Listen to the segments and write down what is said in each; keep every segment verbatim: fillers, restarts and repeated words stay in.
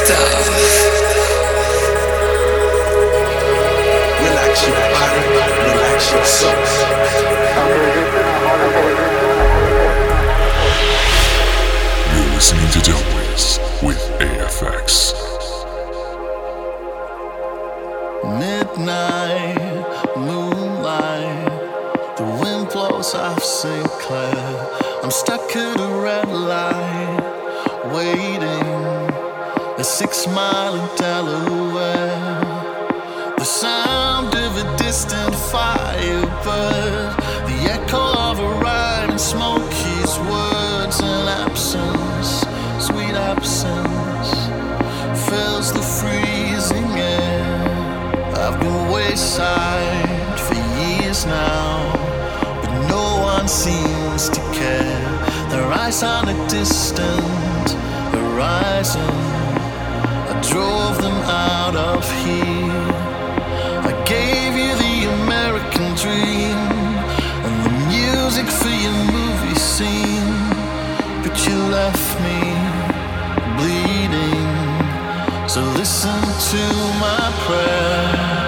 Relax your body, relax your soul. You're listening to Delways with A F X. Midnight, moonlight, the wind blows off Saint Clair. I'm stuck at a red light, waiting a six mile in Delaware. The sound of a distant firebird, the echo of a ride and Smokey's words and absence, sweet absence, fills the freezing air. I've been wayside for years now, but no one seems to care. Their eyes on a distant horizon, I drove them out of here. I gave you the American dream and the music for your movie scene, but you left me bleeding. So listen to my prayer.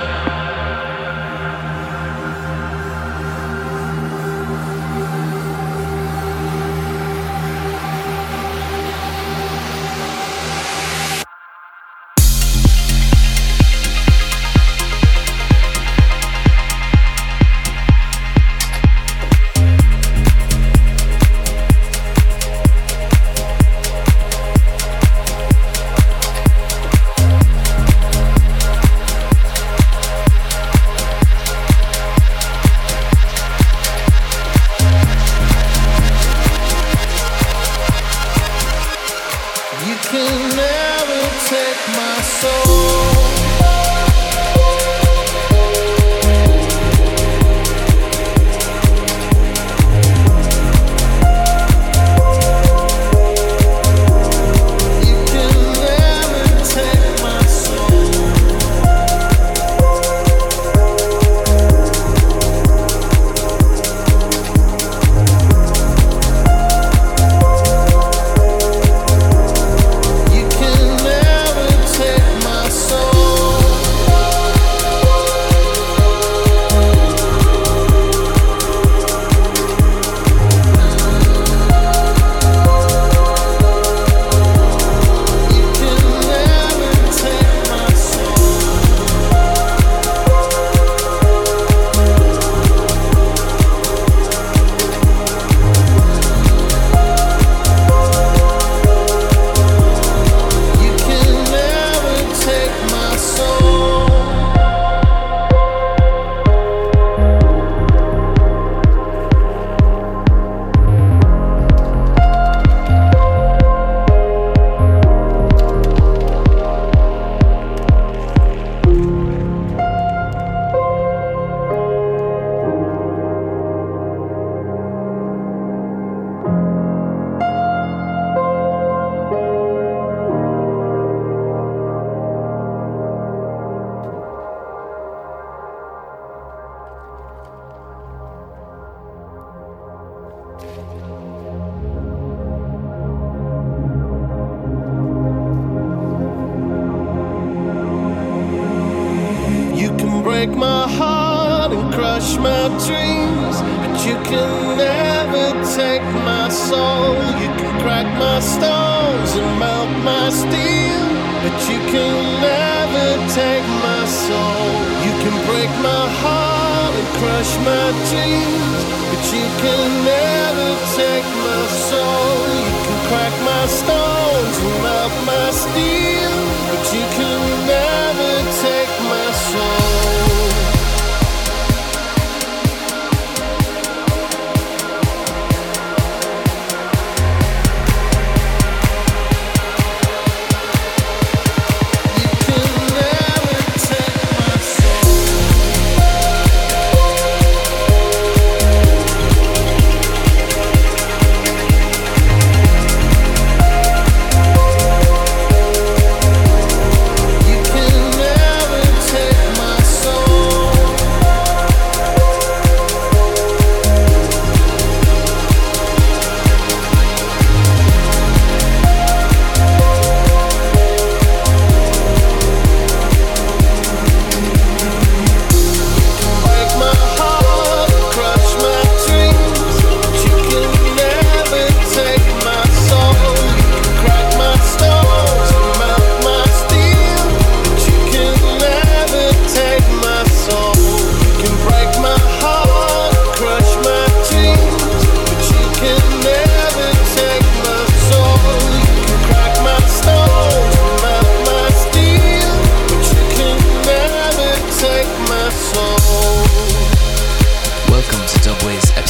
break my heart and crush my dreams, but you can never take my soul. You can crack my stones and melt my steel, but you can never take my soul. You can break my heart and crush my dreams, but you can never take my soul. You can crack my stones and melt my steel, but you can never take my soul.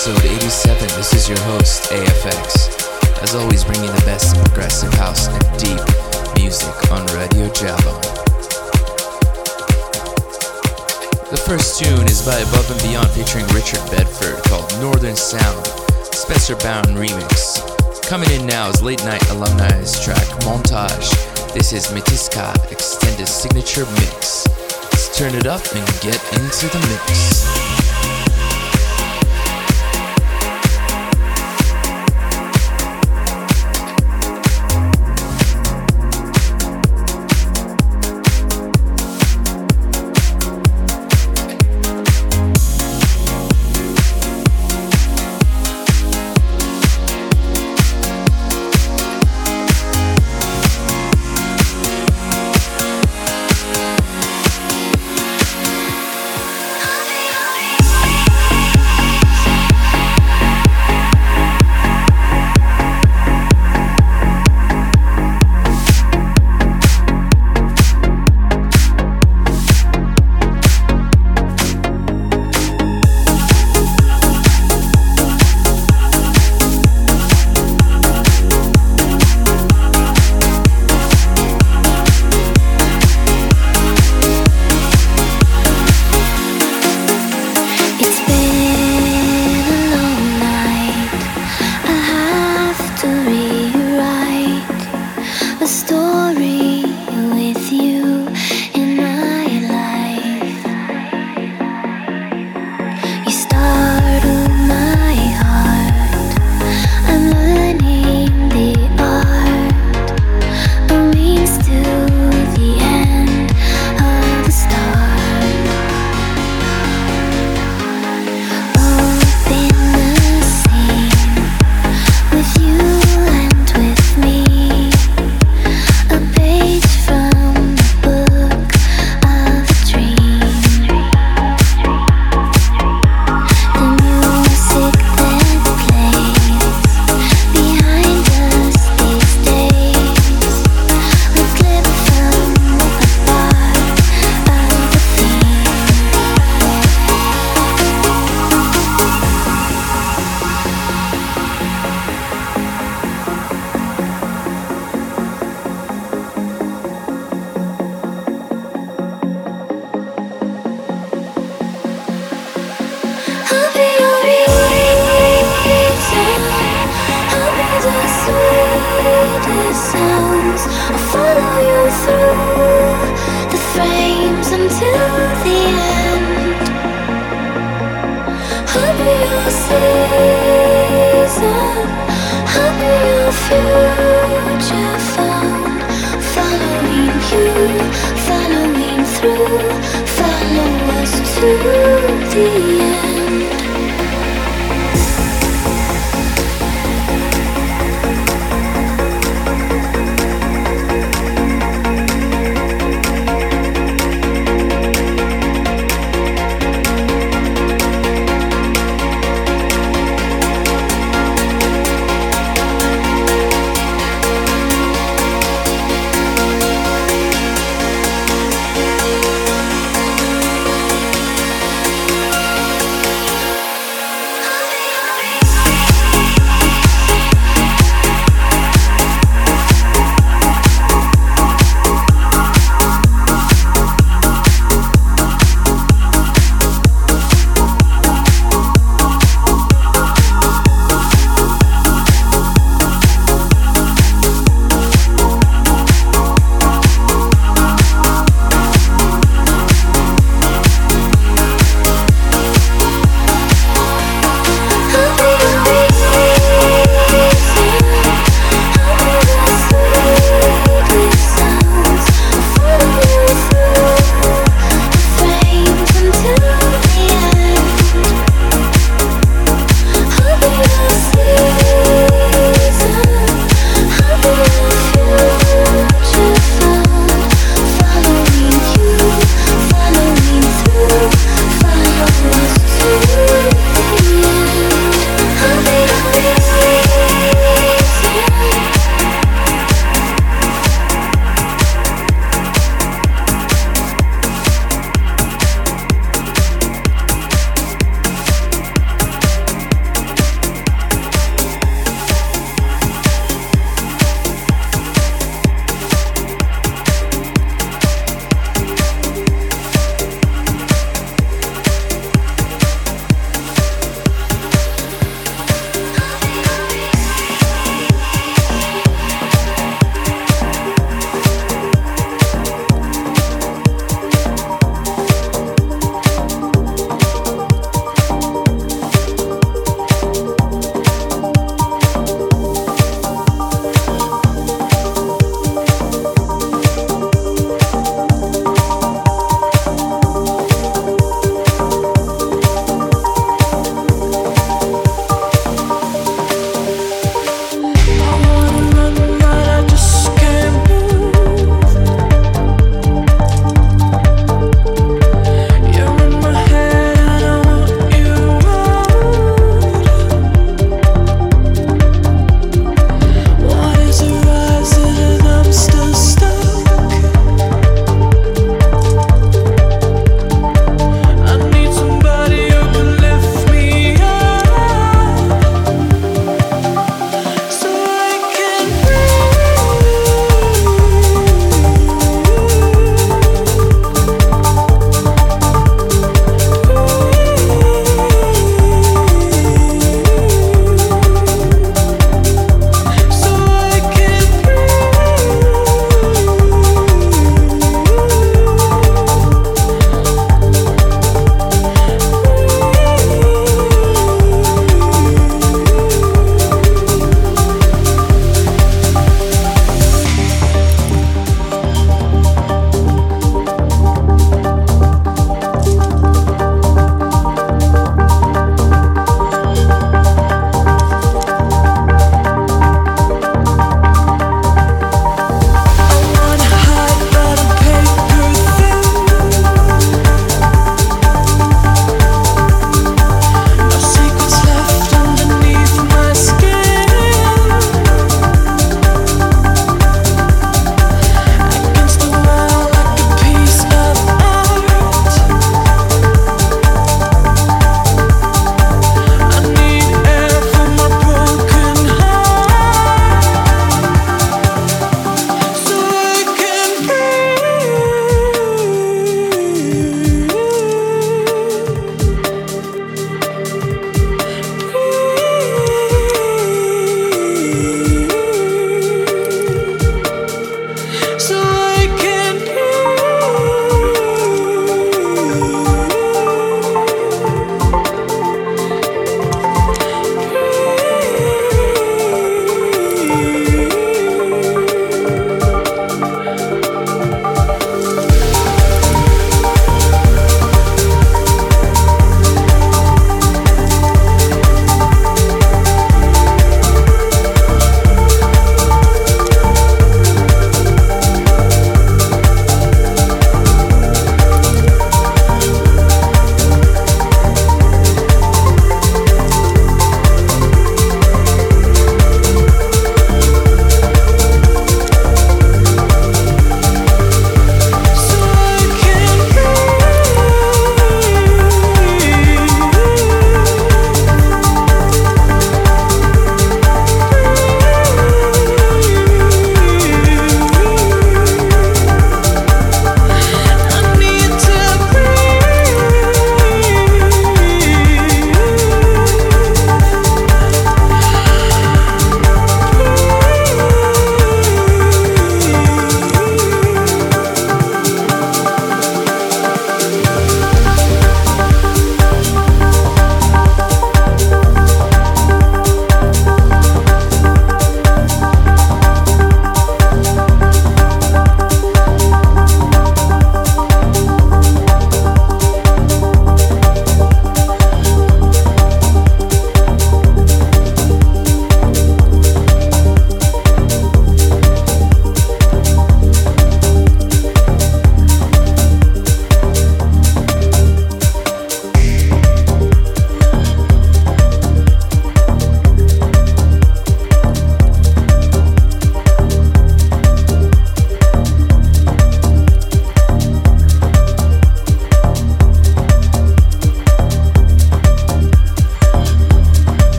episode eighty-seven. This is your host, A F X. As always, bringing the best in progressive house and deep music on Radio Jabo. The first tune is by Above and Beyond featuring Richard Bedford called Northern Sound, Spencer Bound remix. Coming in now is Late Night Alumni's track Montage. This is Metiska Extended Signature Mix. Let's turn it up and get into the mix.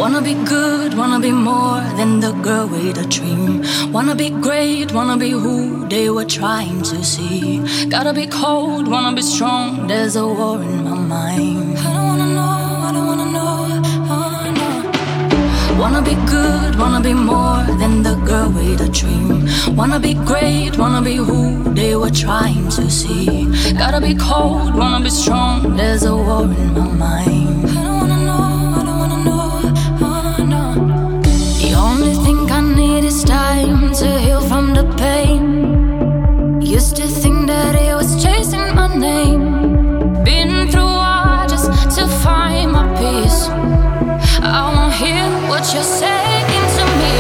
Wanna be good, wanna be more than the girl with a dream. Wanna be great, wanna be who they were trying to see. Gotta be cold, wanna be strong, there's a war in my mind. I don't wanna know, I don't wanna know, oh no. Wanna be good, wanna be more than the girl with a dream. Wanna be great, wanna be who they were trying to see. Gotta be cold, wanna be strong, there's a war in my mind. I don't wanna know, I don't wanna know, oh no. The only thing I need is time to heal from the pain. Used to think that it was chasing my name. Been through all just to find my peace. I won't hear what you're saying to me.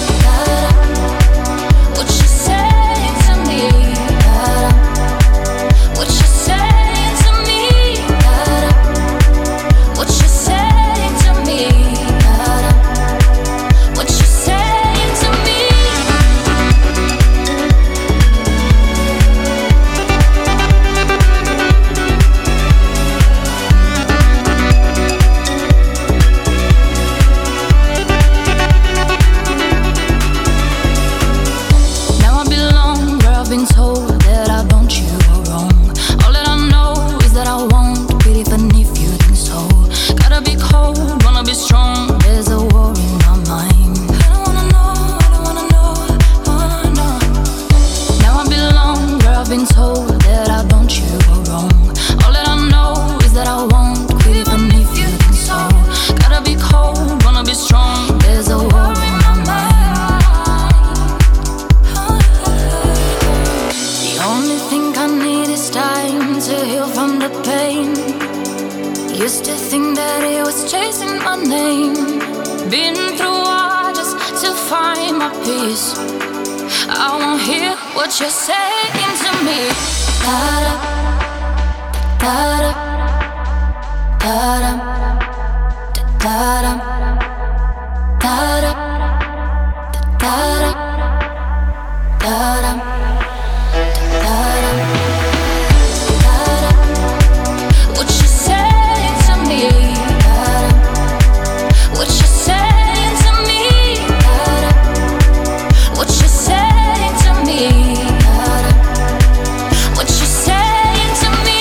What you're saying to me. What you're saying to me. What you're saying to me. What you're saying to me. Now I belong where I've been told that I don't you are wrong. All that I know is that I won't pity beneath you think so. Gotta be cold, wanna be strong, there's a war in my mind. I don't wanna know, I don't wanna know, oh no. Now I belong where I've been told that I don't you are wrong. All that I know is that I won't pity beneath you think so. Gotta be cold, wanna be strong, there's a war in my mind. The only thing I need is time to heal from the pain. Used to think that it was chasing my name. Been through all just to find my peace. I won't hear what you're saying to me. Da-da, da-da, da-da, da-da, da-da, da-da, da-da, da-da. What you saying to me? What you saying to me? What you saying to me? What you saying to me?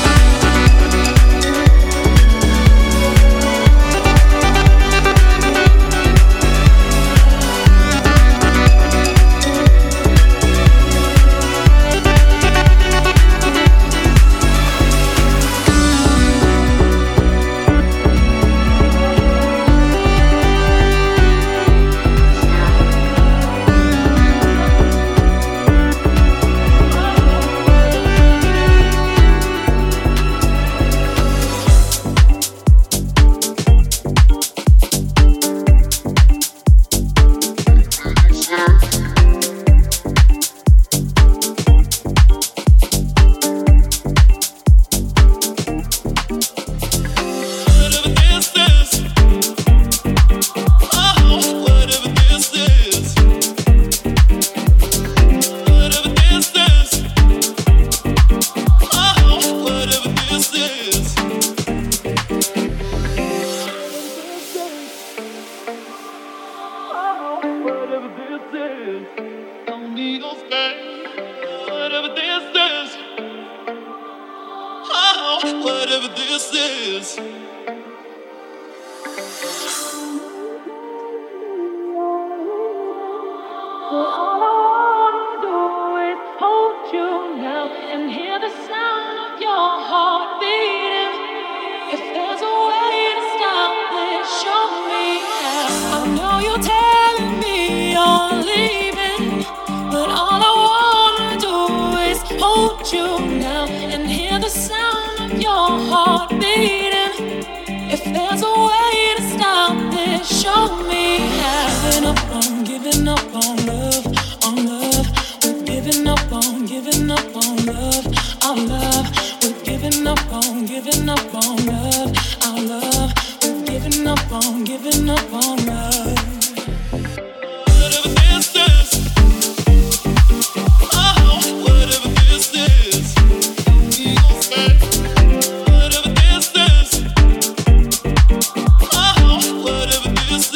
Whatever this is. All I wanna do is hold you now and hear the sound of your heart beating. If there's a way to stop this, show me how. I know you're telling me you're leaving, but all I wanna do is hold you now and hear the sound of your heart beating. If there's a way to stop this, show me how. Giving up on, giving up on love, on love. We're giving up on, giving up on love, our love. We're giving up on, giving up on love, our love. We're giving up on, giving up on love. Whatever this is. Oh, whatever this is. Whatever this is. Oh, whatever this is.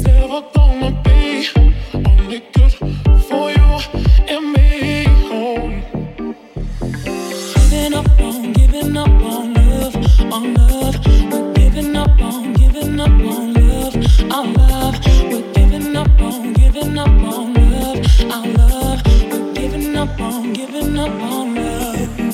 never gonna be only good for you and me. Oh. Giving up on, giving up on love, on love. We're giving up on, giving up on love, our love. We're giving up on, giving up on love, our love. We're giving up on, giving up on love.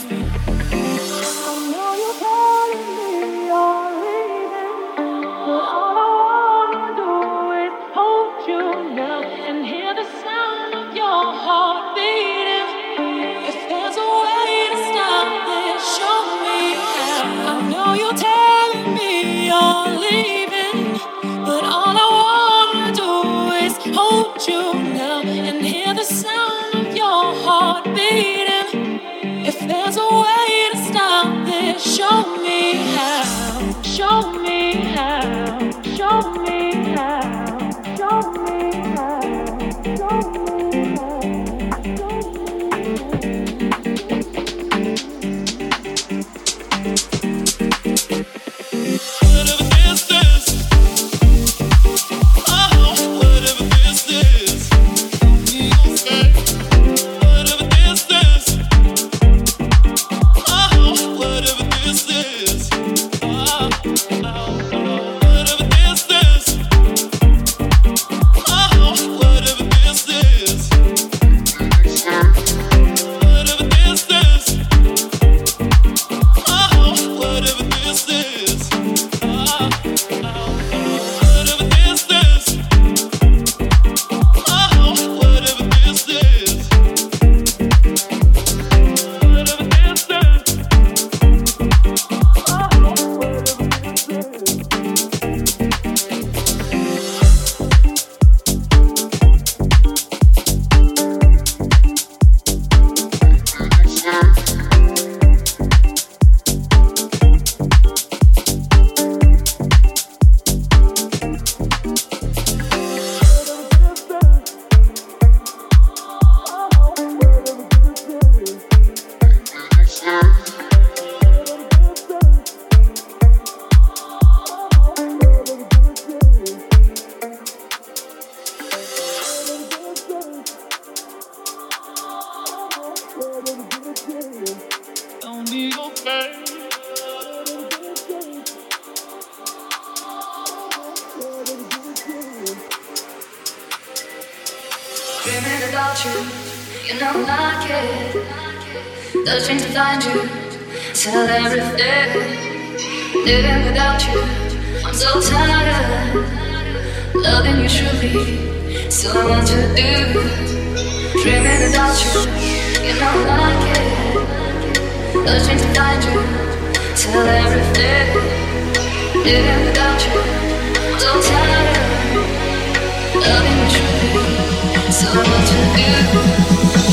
I know you're calling me, you're leaving, but all I wanna do is hold you now and hear the sound of your heart beating. If there's a way to stop this, show me how. I know you're telling me you're leaving, but all I wanna do is hold you now and hear the sound of your heart beating. If there's a way to stop this, show me how. Show me how. Show me how. Show me how. Show me Whatever this is, oh, whatever this is, okay. Whatever this is, oh, whatever this is, oh, oh, whatever this is, oh, whatever this is, whatever this is, oh, whatever this is. Don't be okay. dreaming about you, you know like it. Searching to find you, tell everything. Living without you, I'm so tired. Loving you truly, so I want to do. Dreaming about you, you know like it. Searching to find you, tell everything. Living without you, I'm so tired. Loving you truly, so I want to do.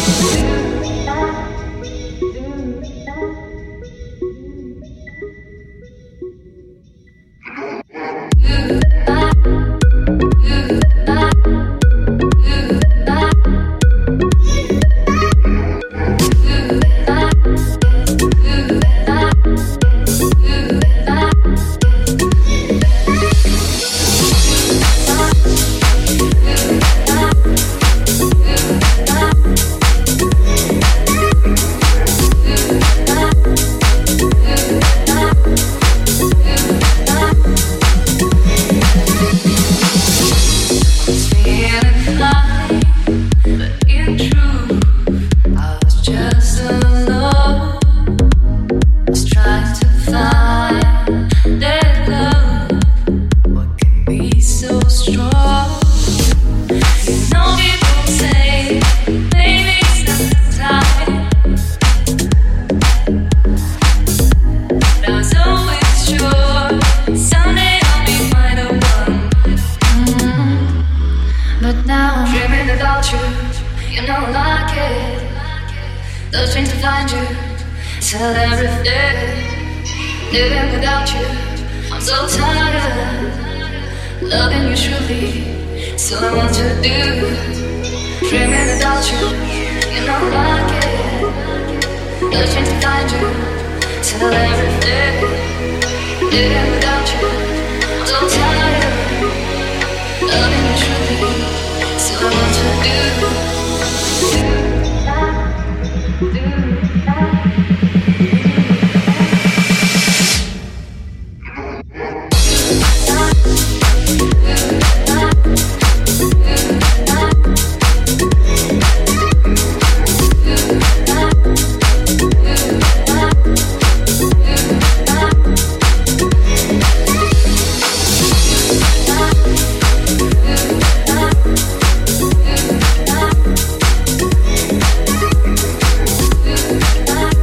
Searching to find you, tell everything. Living without you, I'm so tired. Loving you truly, so I want to do. Dreaming without you, you know like it. Searching to find you, tell everything. Living without you, I'm so tired. Loving you Bye.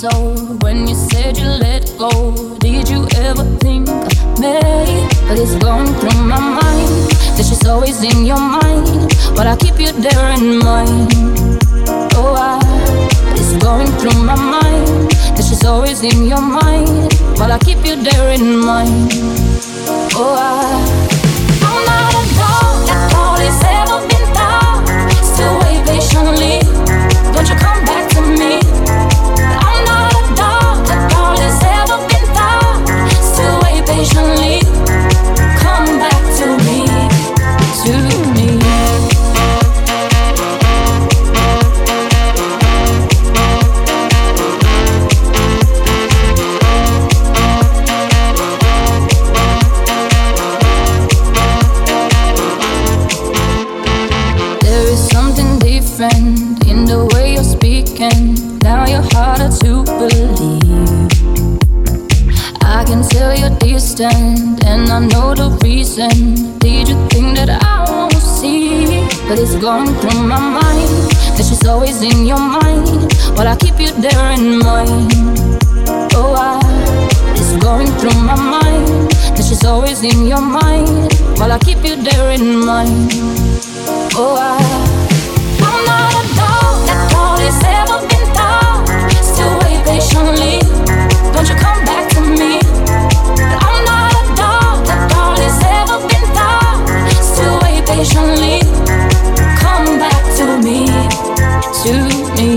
soul when you said you let go. Did you ever think of me? But it's going through my mind that she's always in your mind, but I keep you there in mind. Oh, I, it's going through my mind that she's always in your mind, but I keep you there in mind. Oh, I, I'm not a dog that all is ever been thought. Still wait patiently, don't you come back to me. I'm not a dog that all is ever been thought. Still wait patiently, come back to me, to me. In the way you're speaking, now you're harder to believe. I can tell you're distant, and I know the reason. Did you think that I won't see? But it's going through my mind that she's always in your mind, but I keep you there in mind. Oh, I, it's going through my mind that she's always in your mind, but I keep you there in mind. Oh, I, I'm not a dog that all is ever been thought. Still wait patiently, don't you come back to me. I'm not a dog that all is ever been thought. Still wait patiently, come back to me, to me.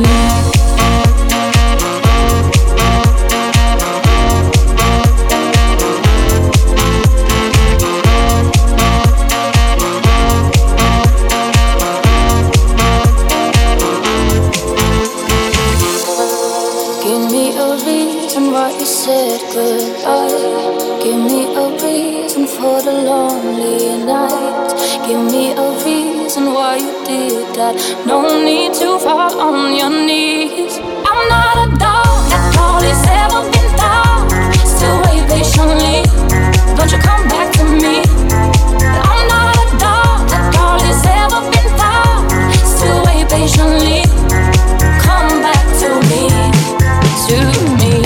Said goodbye. Give me a reason for the lonely night. Give me a reason why you did that. No need to fall on your knees. I'm not a dog that all is ever been thought. Still wait patiently, don't you come back to me. I'm not a dog that all is ever been thought. Still wait patiently, come back to me, to me.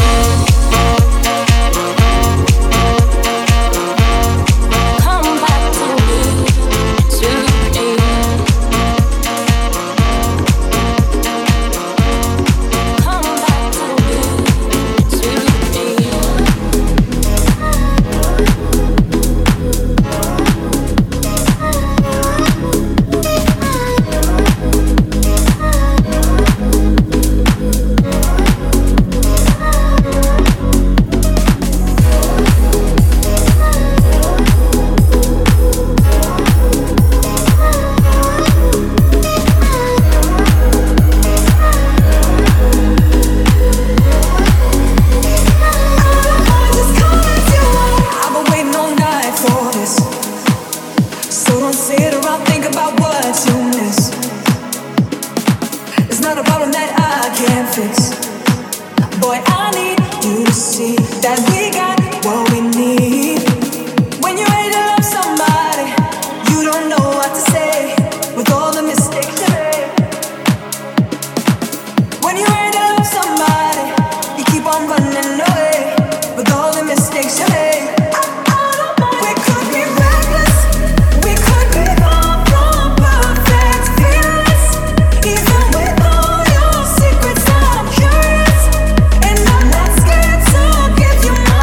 Give you my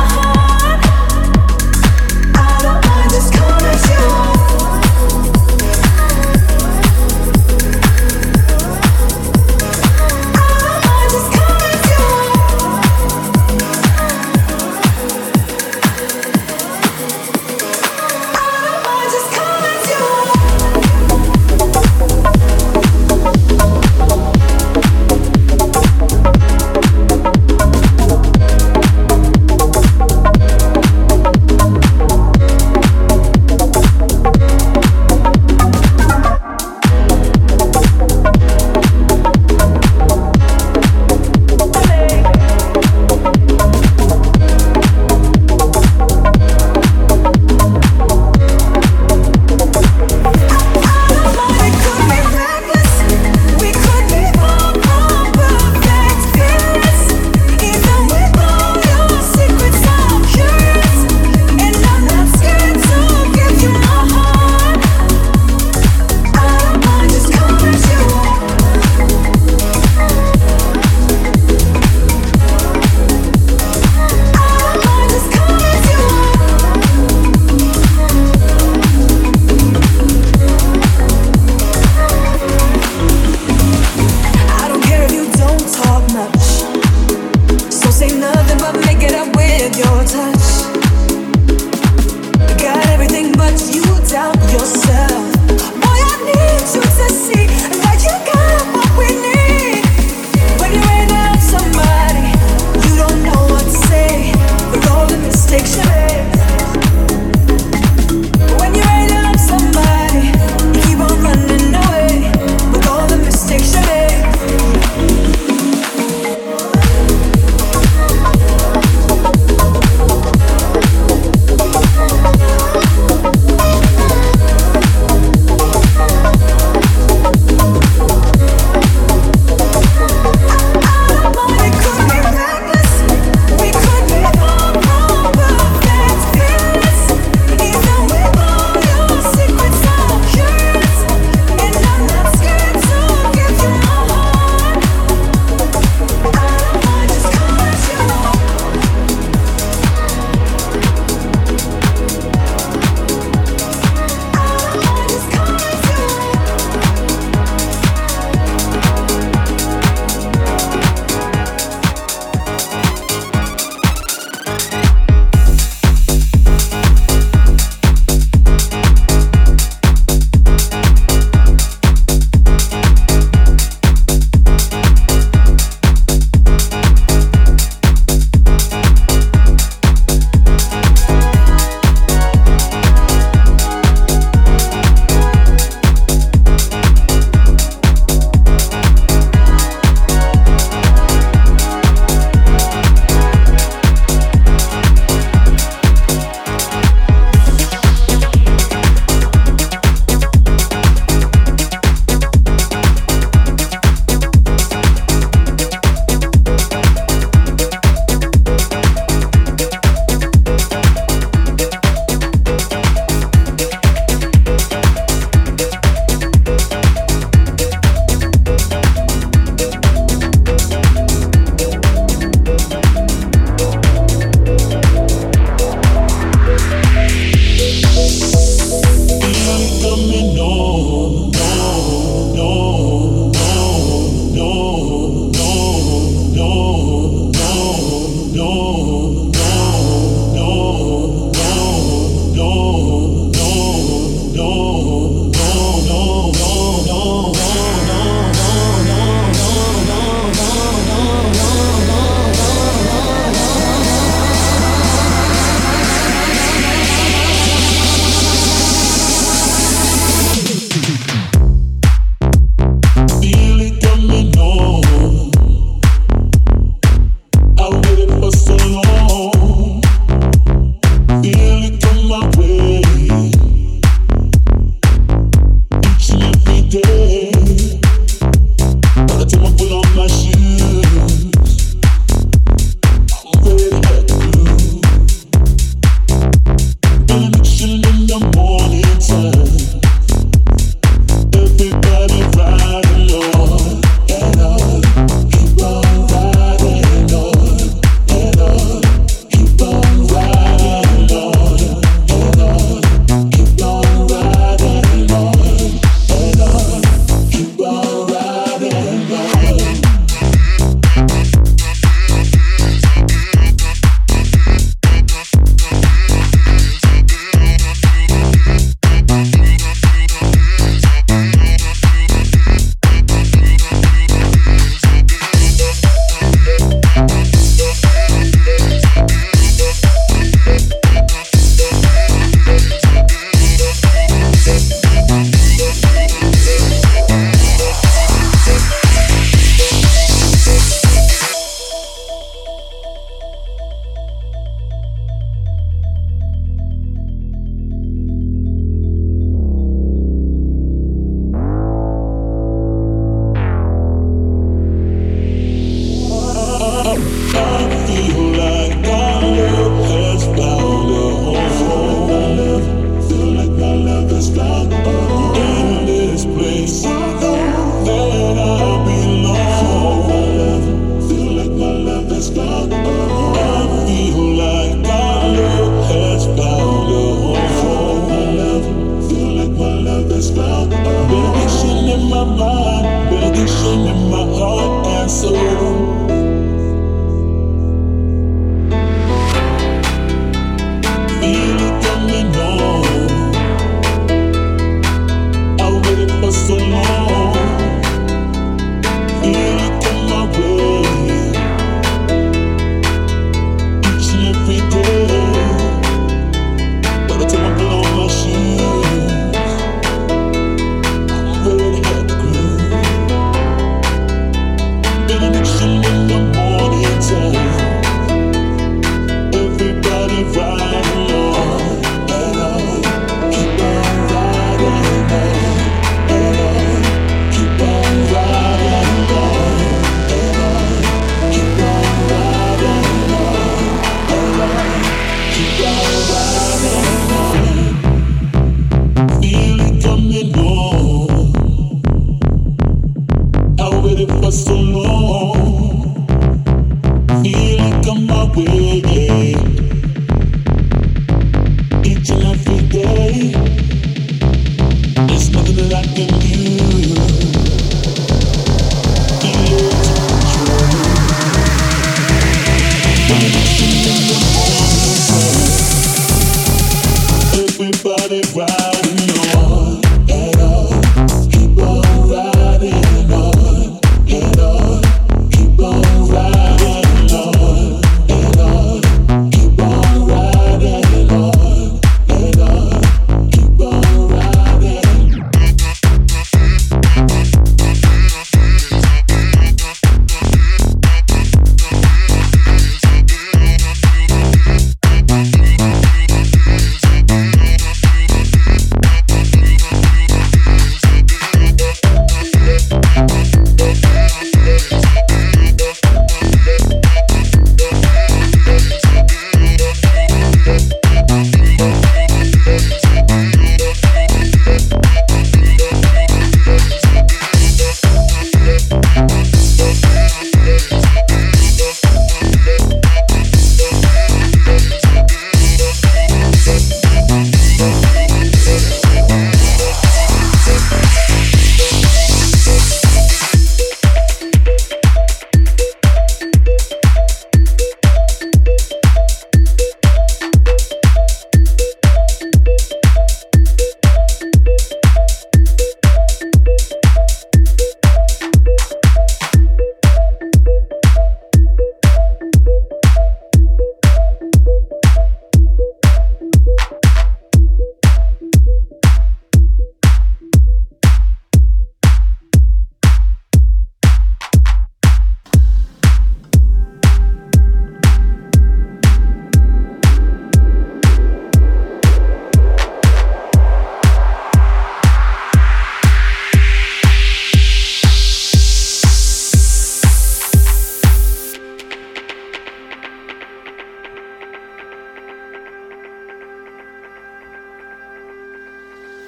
Feel it coming on. I waited for so long.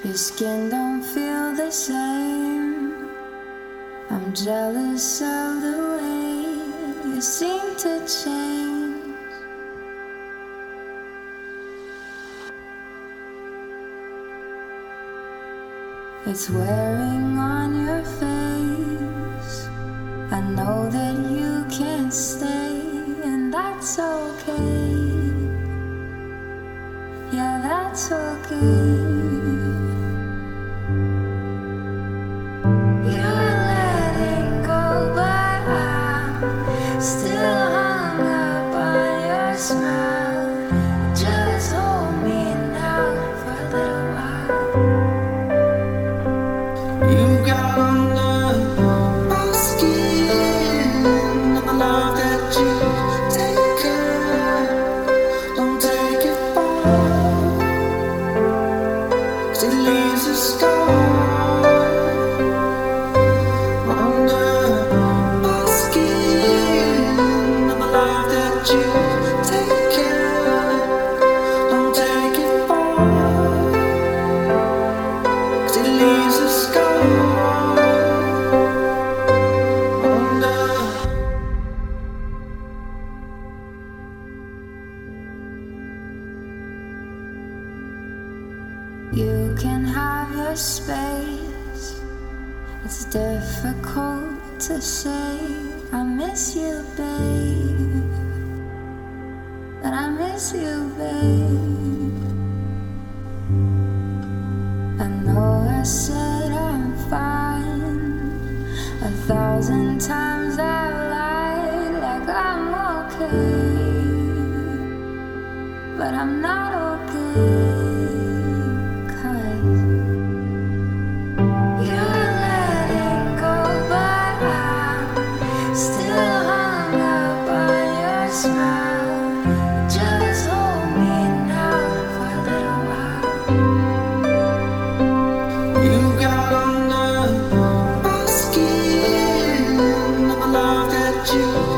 Your skin don't feel the same. I'm jealous of the way you seem to change. It's wearing on your face. I know that you can't stay, and that's okay. Yeah, that's okay. You're letting go, but I'm still hung up on your smile. Just hold me now for a little while. You got under my skin, and the love that you take care, don't take it far, 'cause it leaves a scar. Under my skin, and the love that you take care, don't take it far, 'cause it leaves a scar. You can have your space. It's difficult to say I miss you, babe. But I miss you, babe. I know I said I'm fine a thousand times. I've lied like I'm okay, but I'm not okay. 'Cause you're letting go, but I'm still hung up on your smile. Just hold me now for a little while. You got under my skin, and the love that you